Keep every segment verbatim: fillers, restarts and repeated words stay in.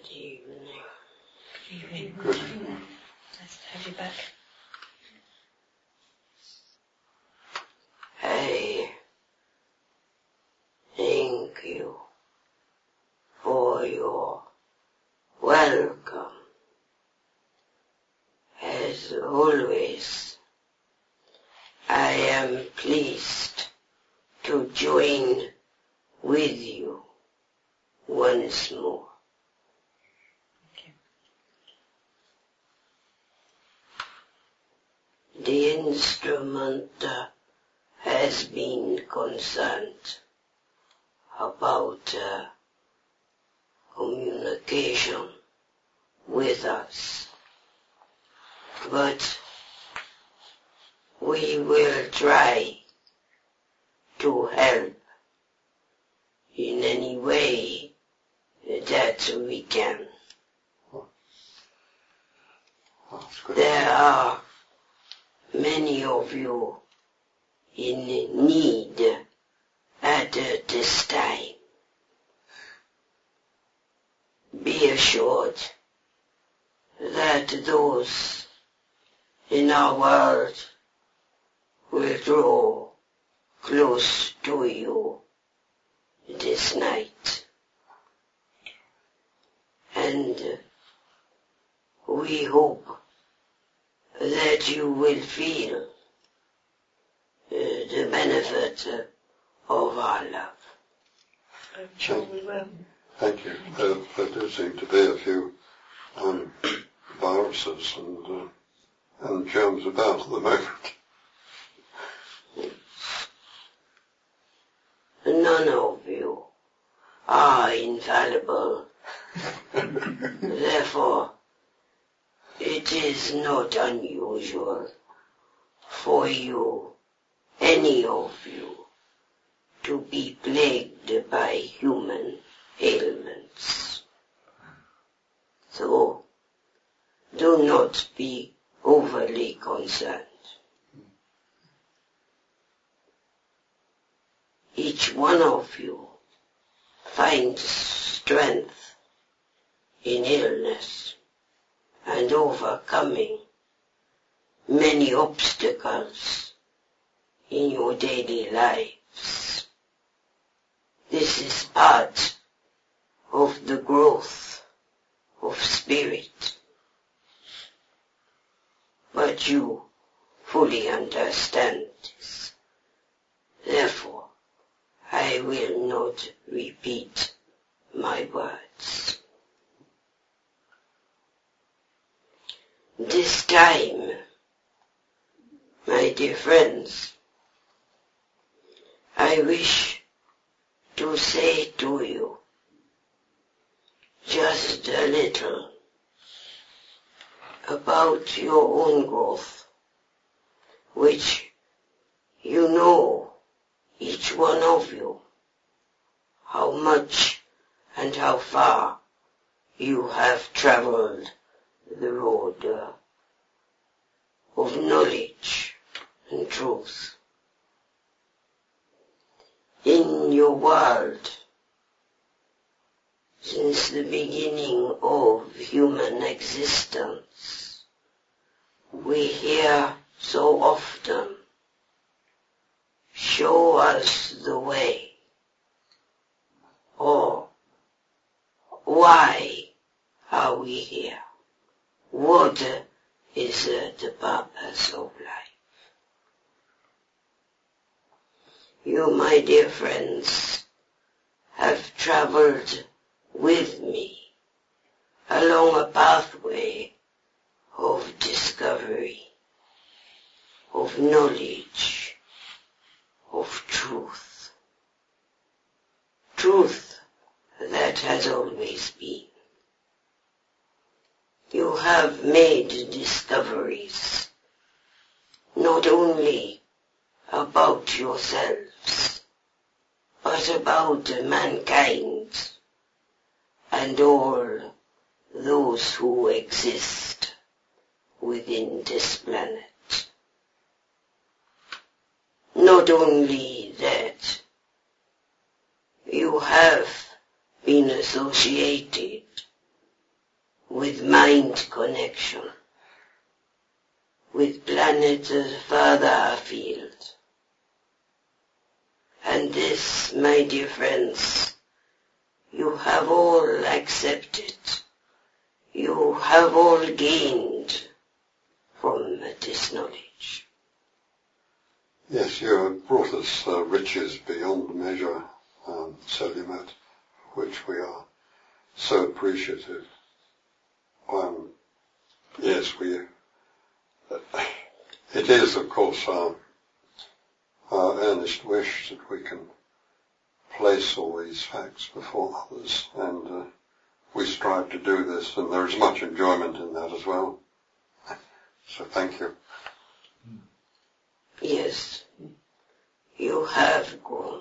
Good evening. Good evening. Good evening. Nice to have you back. I thank you for your welcome. As always, I am pleased to join with you once more. Okay. The instrument uh, has been concerned about uh, communication with us, but we will try to help in any way that we can. There are many of you in need at this time. Be assured that those in our world will draw close to you this night. And we hope that you will feel uh, the benefit uh, of our love. I'm sure we will. Thank you. Uh, there do seem to be a few um, viruses and, uh, and germs about at the moment. None of you are infallible. Therefore, it is not unusual for you, any of you, to be plagued by human ailments. So, do not be overly concerned. Each one of you finds strength in illness and overcoming many obstacles in your daily lives. This is part of the growth of spirit. But you fully understand this. Therefore, I will not repeat my words. This time, my dear friends, I wish to say to you just a little about your own growth, which you know, each one of you, how much and how far you have traveled the road uh, of knowledge and truth. In your world, since the beginning of human existence, we hear so often, show us the way, or why are we here? What is uh, the purpose of life? You, my dear friends, have traveled with me along a pathway of discovery, of knowledge, of truth. Truth that has always been. You have made discoveries, not only about yourselves, but about mankind and all those who exist within this planet. Not only that, you have been associated with mind connection, with planets further afield. And this, my dear friends, you have all accepted, you have all gained from this knowledge. Yes, you have brought us uh, riches beyond measure, um, Selimut, for which we are so appreciative. Um, yes, we. Uh, it is, of course, our, our earnest wish that we can place all these facts before others, and uh, we strive to do this, and there is much enjoyment in that as well. So thank you. Yes, you have grown.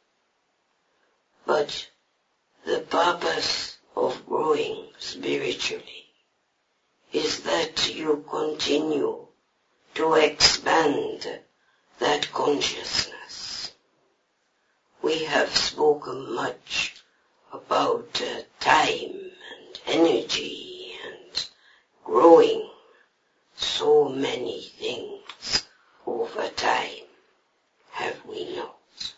But the purpose of growing spiritually is that you continue to expand that consciousness. We have spoken much about uh, time and energy and growing so many things over time, have we not?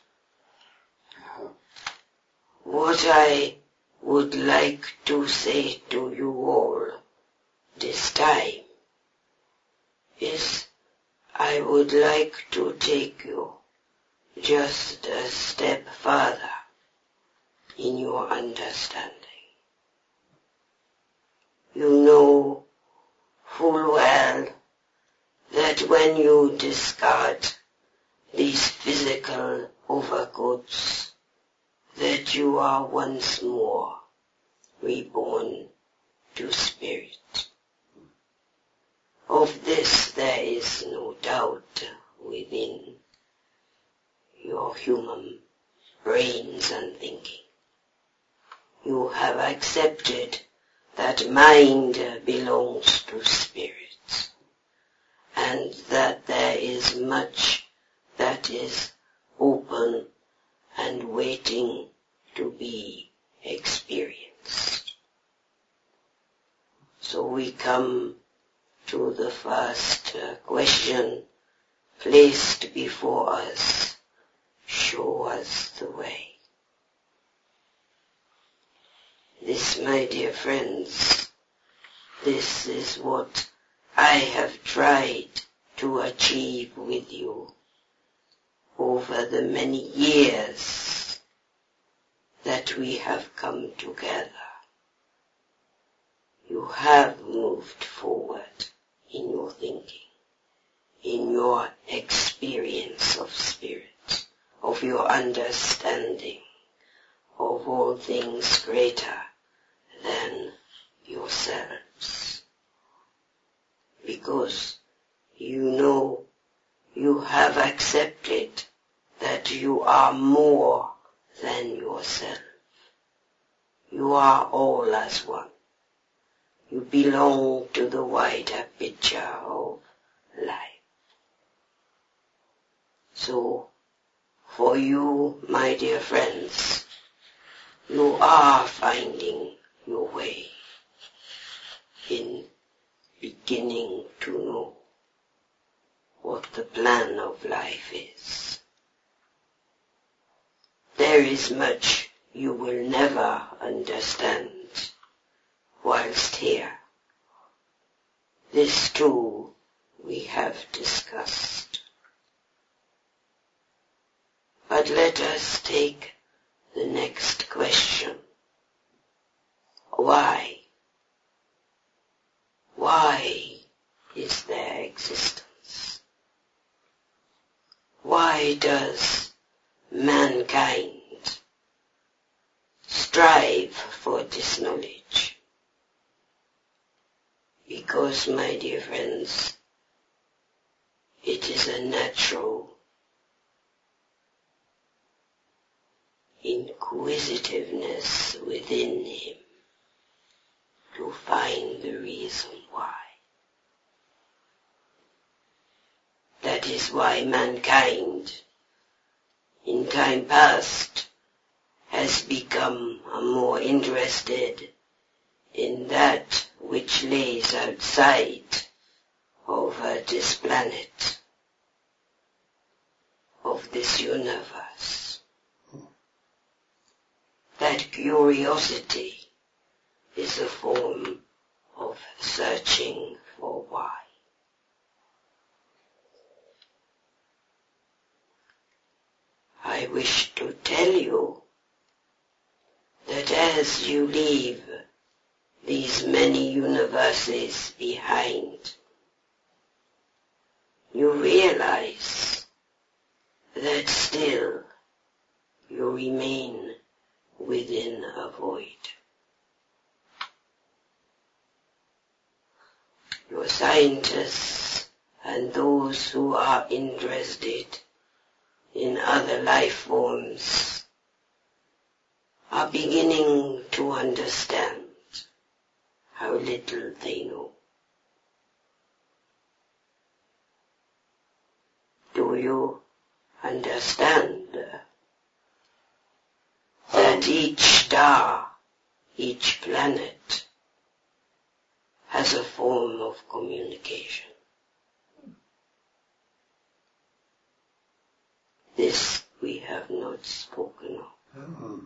What I would like to say to you all this time is I would like to take you just a step further in your understanding. You know full well that when you discard these physical overcoats, that you are once more reborn to spirit. Of this there is no doubt within your human brains and thinking. You have accepted that mind belongs to spirit, and that there is much that is open and waiting to be experienced. So we come to the first uh, question placed before us. Show us the way. This, my dear friends, this is what I have tried to achieve with you over the many years that we have come together. You have moved forward in your thinking, in your experience of spirit, of your understanding of all things greater than yourselves. Because you know you have accepted that you are more than yourself. You are all as one. You belong to the wider picture of life. So, for you, my dear friends, you are finding your way in beginning to know what the plan of life is. There is much you will never understand whilst here. This too we have discussed. But let us take the next question. Why? Why is there existence? Why does mankind strive for this knowledge? Because, my dear friends, it is a natural inquisitiveness within him to find the reason why. That is why mankind, in time past, has become more interested in that which lays outside of uh, this planet, of this universe. That curiosity is a form of searching for why. I wish to tell you that as you leave these many universes behind, you realize that still you remain within a void. Your scientists and those who are interested in other life forms are beginning to understand how little they know. Do you understand that each star, each planet has a form of communication? This we have not spoken of. Mm-hmm.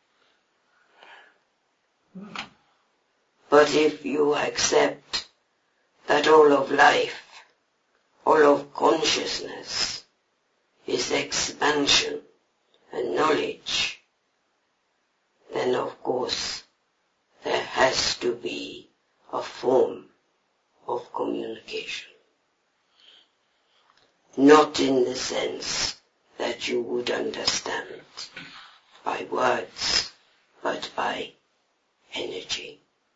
But if you accept that all of life, all of consciousness is expansion and knowledge, then of course there has to be a form of communication. Not in the sense that you would understand by words, but by energy.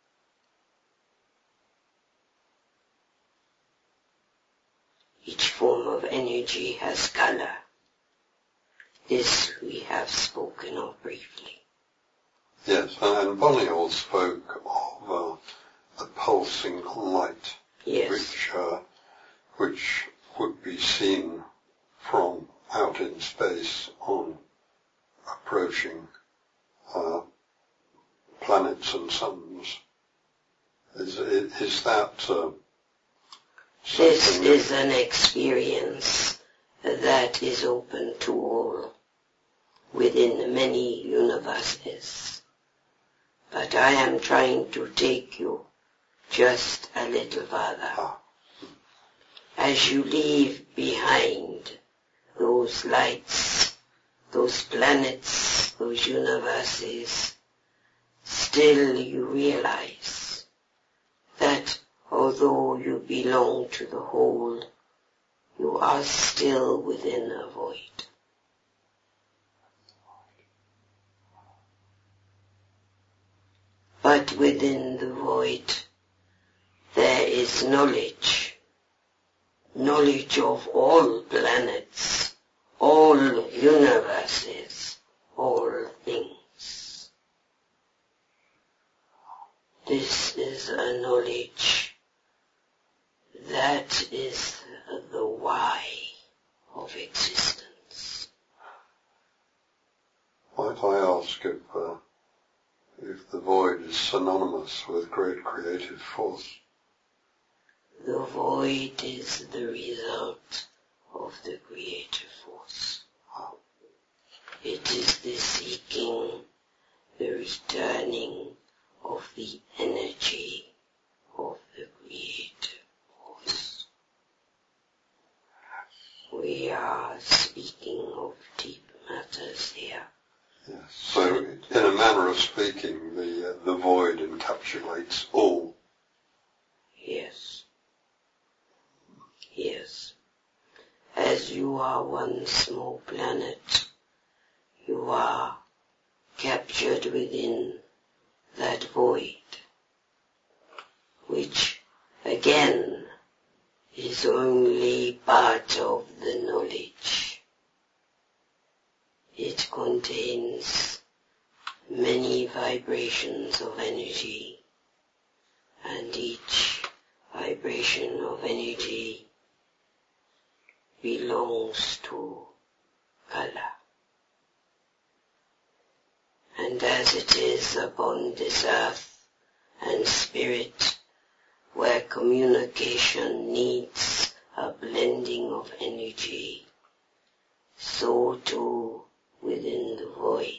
Each form of energy has color. This we have spoken of briefly. Yes, and Bonniel spoke of uh, the pulsing light, yes. which uh, which would be seen from out in space on approaching uh, planets and suns. Is, is that uh, This is an experience that is open to all within many universes. But I am trying to take you just a little further. Ah. As you leave behind those lights, those planets, those universes, still you realize that although you belong to the whole, you are still within a void. But within the void, there is knowledge, knowledge of all planets, all universes, all things. This is a knowledge that is the why of existence. Might I ask if, uh, if the void is synonymous with great creative force? The void is the result of the creative force. It is the seeking, the returning of the energy of the creative force. We are speaking of deep matters here. Yes. So, in a manner of speaking, the uh, the void encapsulates all. Yes. Yes. As you are one small planet, you are captured within that void, which again is only part of the knowledge. It contains many vibrations of energy, and each vibration of energy belongs to color. And as it is upon this earth and spirit, where communication needs a blending of energy, so too within the void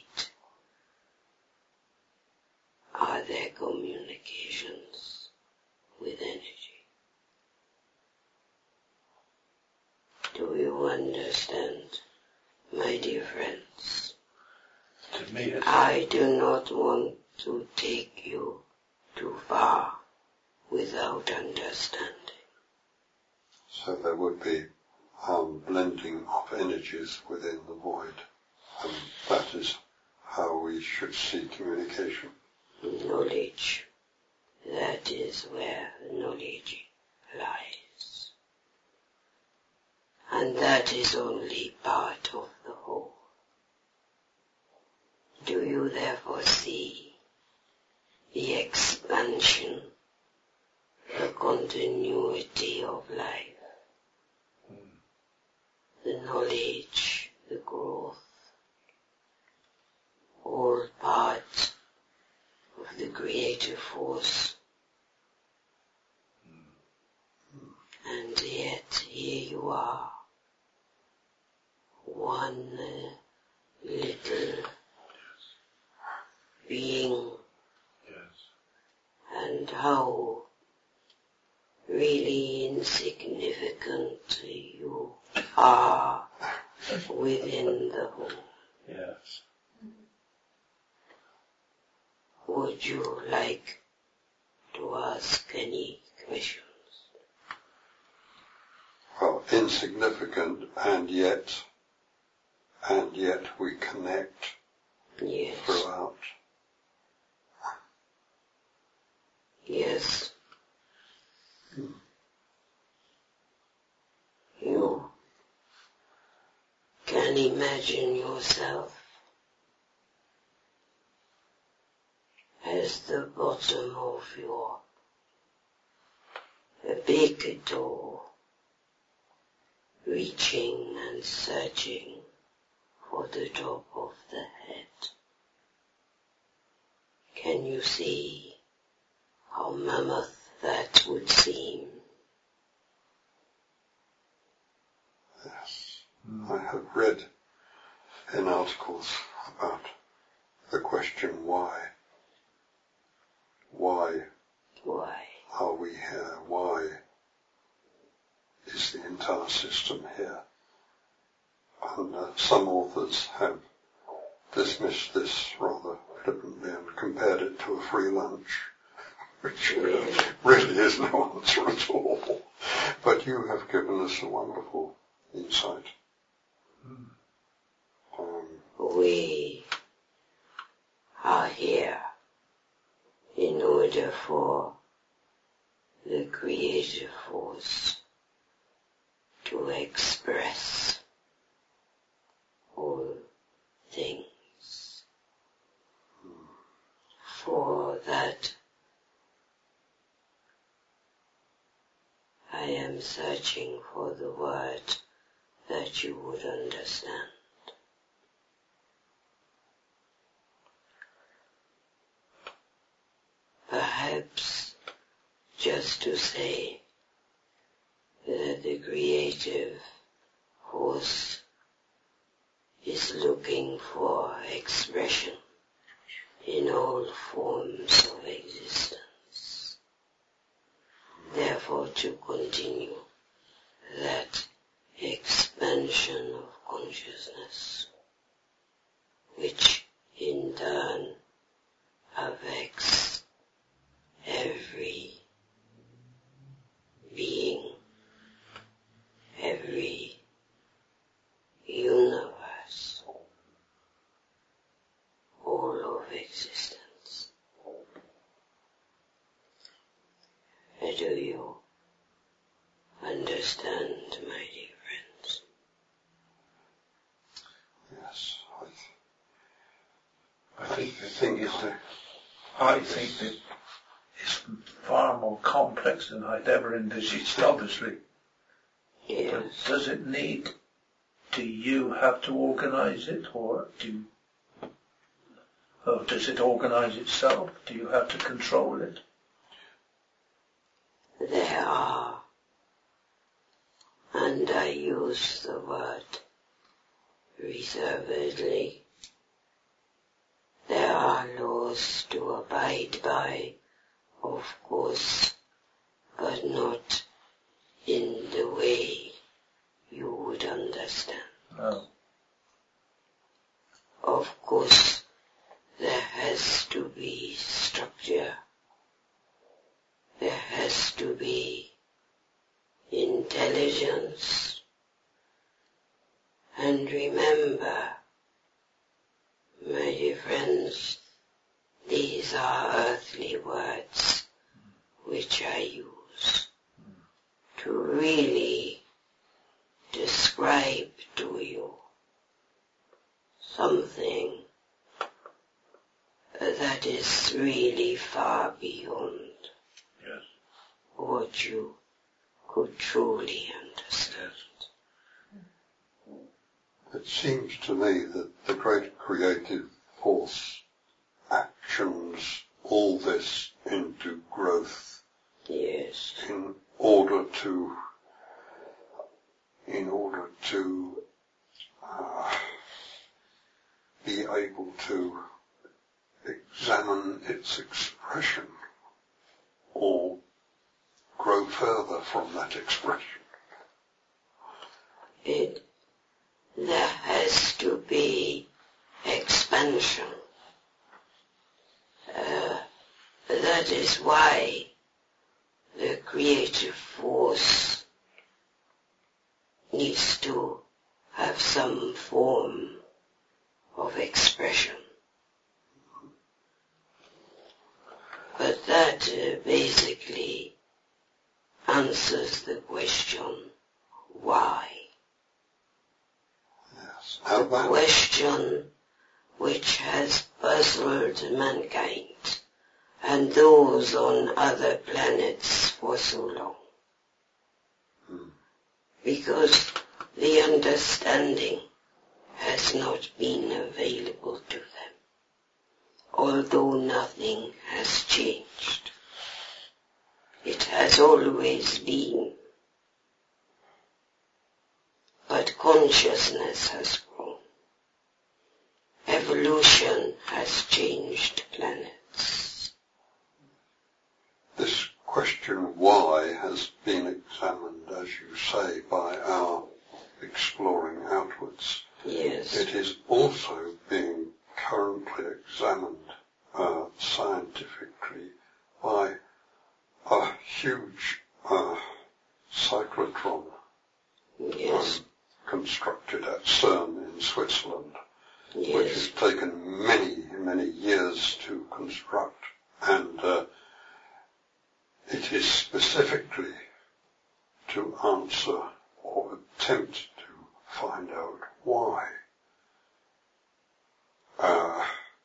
are there communications with energy. Do you understand, my dear friends? To me, it's I do not want to take you too far without understanding. So there would be um, blending of energies within the void, and that is how we should see communication. Knowledge, that is where the knowledge lies. And that is only part of the whole. Do you therefore see the expansion, the continuity of life, the knowledge, the growth, all part of the creative force? And yet here you are, one uh, little being, and how really insignificant you are within the whole. yes. Would you like to ask any questions? Well, insignificant, and yet, and yet we connect Yes. throughout. Yes. You can imagine yourself as the bottom of your a big door, reaching and searching for the top of the head. Can you see how mammoth that would seem? Yes. I have read in articles about the question why. Why Why? are we here? Why is the entire system here? And uh, some authors have dismissed this rather flippantly and compared it to a free lunch, which Really? really is no answer at all. But you have given us a wonderful insight. Um, We are here in order for the creative force to express all things. For that, I am searching for the word that you would understand. Perhaps just to say that the creative force is looking for expression in all forms of existence. Therefore, to continue that expansion of consciousness, which in turn affects every being, every universe, all of existence. Do you understand, my dear friends? yes, I, th- I think I the think thing is I, that I think that it's far more complex than I'd ever envisaged, obviously. Yes. But does it need, do you have to organize it, or do, or does it organize itself? Do you have to control it? there are, and I use the word reservedly, there are laws to abide by, of course, but not in the way you would understand. No. Of course, there has to be structure. There has to be intelligence. And remember, my dear friends, these are earthly words which I use to really describe to you something that is really far beyond yes. what you could truly understand. It seems to me that the great creative force actions all this into growth. Yes. In order to, in order to uh, be able to examine its expression or grow further from that expression. It, there has to be expansion. Uh, that is why the creative force needs to have some form of expression. But that uh, basically answers the question, why? Yes. The question which has puzzled mankind and those on other planets for so long. Hmm. Because the understanding has not been available to them, although nothing has changed. It has always been, but consciousness has grown. Evolution has changed planets. This question why has been examined, as you say, by our exploring outwards. Yes. It is also being currently examined uh, scientifically by a huge uh, cyclotron Yes. um, constructed at CERN in Switzerland, Yes. which has taken many, many years to construct, and uh, it is specifically to answer or attempt to find out why. Uh,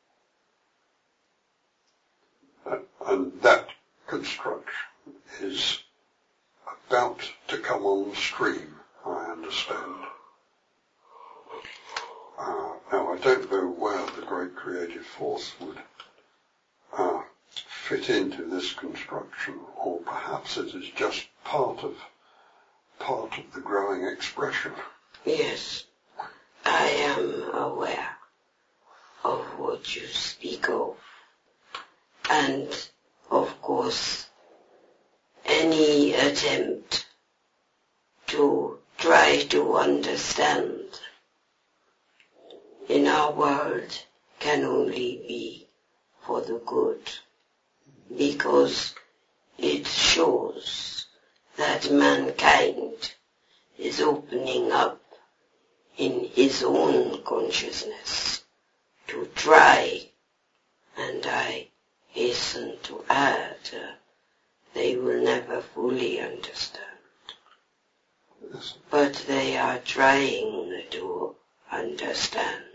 and that construction is about to come on stream, I understand. Uh, now, I don't know where the great creative force would uh, fit into this construction, or perhaps it is just part of part of the growing expression. Yes, I am aware of what you speak of. And, of course, any attempt to try to understand in our world can only be for the good, because it shows that mankind is opening up in his own consciousness to try, and I hasten to add, uh, they will never fully understand. Yes. But they are trying to understand.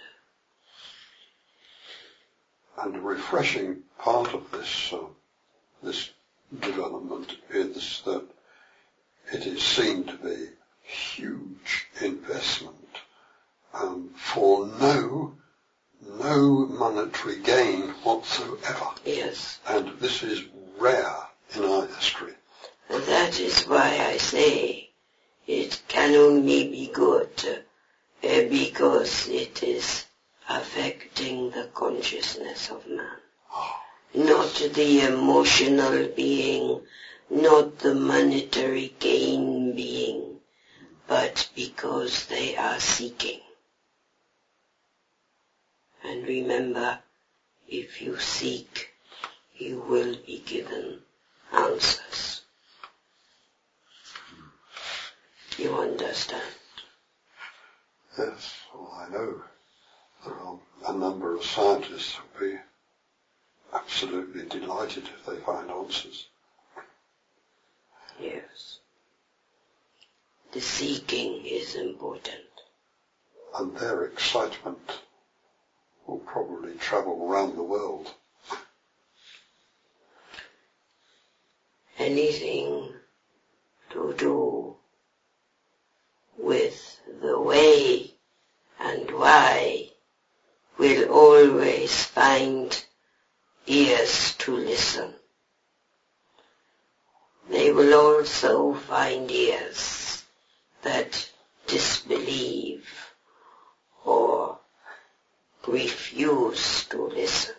And a refreshing part of this uh, this development is that it is seen to be huge investment um, for no no monetary gain whatsoever. Yes. And this is rare in our history. That is why I say it can only be good uh, because it is affecting the consciousness of man. Not the emotional being, not the monetary gain being, but because they are seeking. And remember, if you seek, you will be given answers. You understand? Yes, well, I know there are a number of scientists who will be absolutely delighted if they find answers. Yes. The seeking is important. And their excitement will probably travel around the world. Anything to do with the way and why will always find ears to listen. They will also find ears that disbelieve or refuse to listen.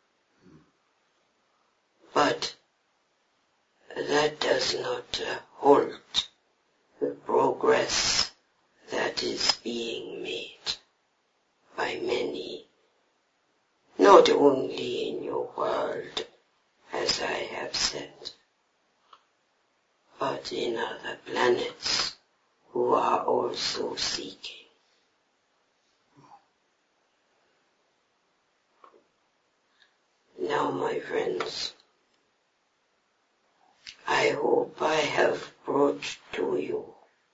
But that does not uh, halt the progress that is being made by many, not only in your world, as I have said, but in other planets who are also seeking. Now, my friends, I hope I have brought to you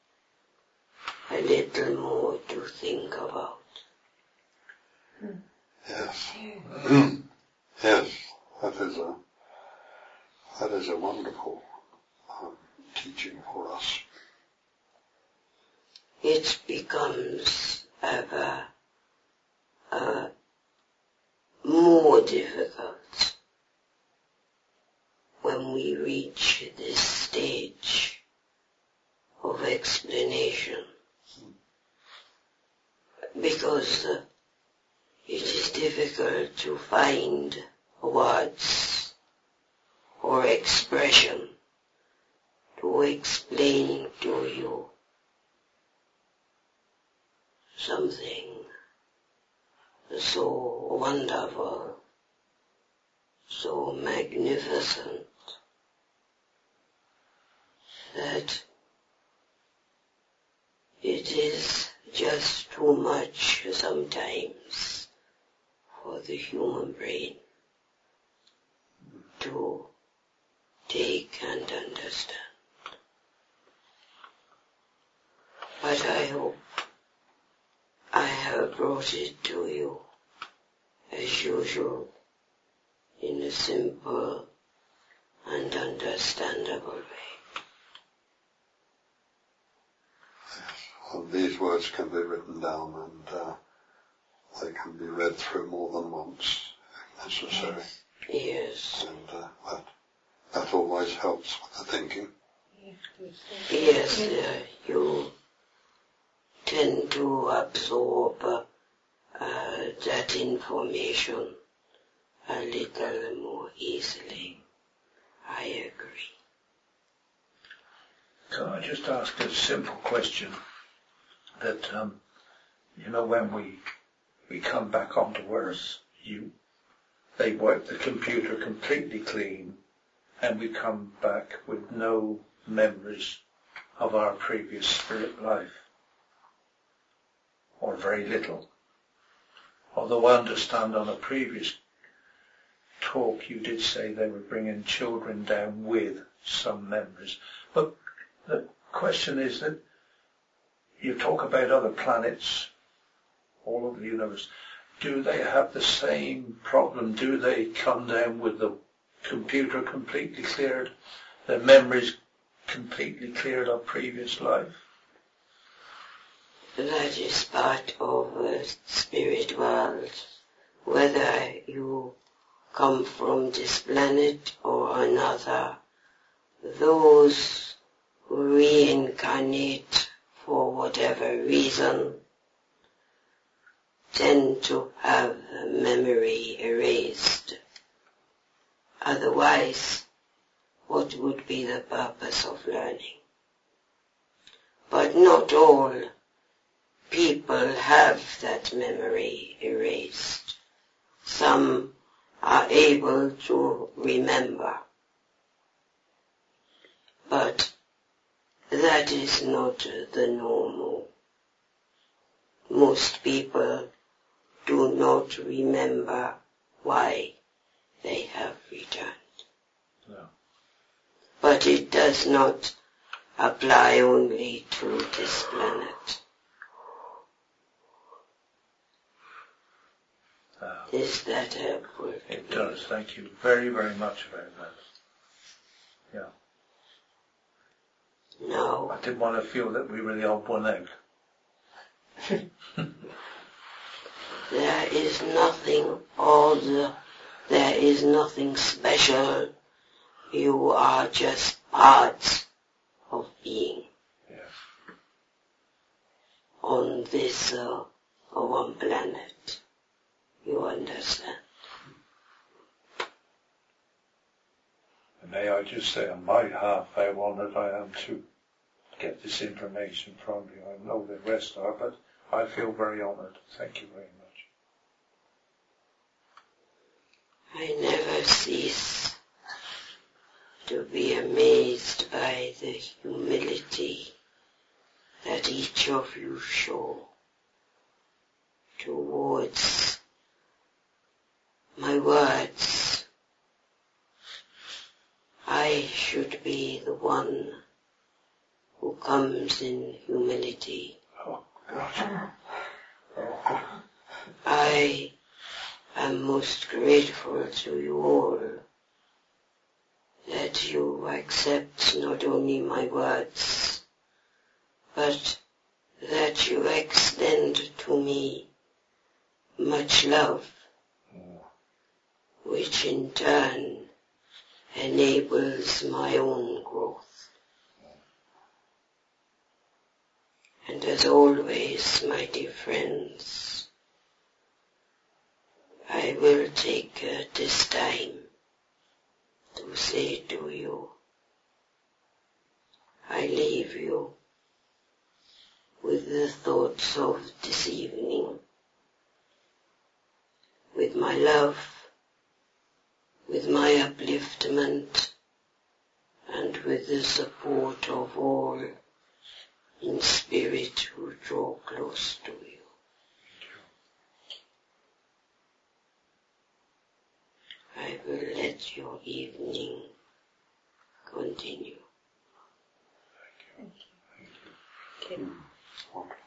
a little more to think about. Yes. Yes, that is a that is a wonderful um, teaching for us. It becomes ever uh, more difficult when we reach this stage of explanation, because uh, it is difficult to find words or expression to explain to you something so wonderful, so magnificent, that it is just too much sometimes for the human brain to take and understand. But I hope I have brought it to you, as usual, in a simple and understandable way. Well, these words can be written down and uh, they can be read through more than once if necessary. Yes. And uh, that, that always helps with the thinking. Yes, uh, you tend to absorb uh, uh, that information a little more easily. I agree. Can I just ask a simple question? That, um, you know, when we we come back onto Earth, you, they wipe the computer completely clean, and we come back with no memories of our previous spirit life, or very little. Although I understand on a previous talk you did say they were bringing children down with some memories. But the question is that you talk about other planets all over the universe. Do they have the same problem? Do they come down with the computer completely cleared, their memories completely cleared of previous life? That is part of the spirit world. Whether you come from this planet or another, those who reincarnate for whatever reason tend to have memory erased. Otherwise, what would be the purpose of learning? But not all people have that memory erased. Some are able to remember. But that is not the normal. Most people do not remember why they have returned. No. But it does not apply only to this planet. Uh, Is that helpful? it does. Thank you very, very much about that. Yeah. No. I didn't want to feel that we were the odd one out. There is nothing odd. There is nothing special. You are just parts of being Yeah. on this uh, one planet. You understand? And may I just say on my behalf how honoured I am to get this information from you. I know the rest are, but I feel very honoured. Thank you very much. I never cease to be amazed by the humility that each of you show towards my words. I should be the one who comes in humility. Oh, God. I am most grateful to you all that you accept not only my words, but that you extend to me much love, which in turn enables my own growth. And as always, my dear friends, I will take uh, this time to say to you, I leave you with the thoughts of this evening, with my love, with my upliftment, and with the support of all in spirit who draw close to you. I will let your evening continue. Thank you. Thank you. Okay. Wonderful.